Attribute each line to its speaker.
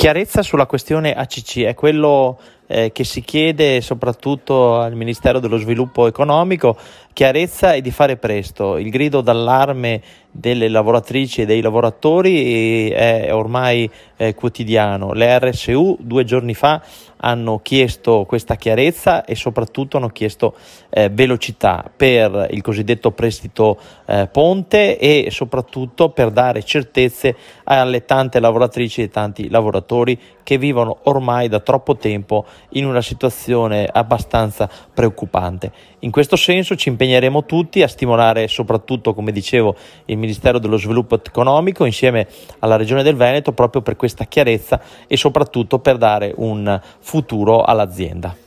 Speaker 1: Chiarezza sulla questione ACC è quello che si chiede soprattutto al Ministero dello Sviluppo Economico, chiarezza e di fare presto. Il grido d'allarme delle lavoratrici e dei lavoratori è ormai quotidiano. Le RSU 2 giorni fa hanno chiesto questa chiarezza e soprattutto hanno chiesto velocità per il cosiddetto prestito ponte e soprattutto per dare certezze alle tante lavoratrici e tanti lavoratori che vivono ormai da troppo tempo in una situazione abbastanza preoccupante. In questo senso ci impegneremo tutti a stimolare soprattutto, come dicevo, il Ministero dello Sviluppo Economico insieme alla Regione del Veneto proprio per questa chiarezza e soprattutto per dare un futuro all'azienda.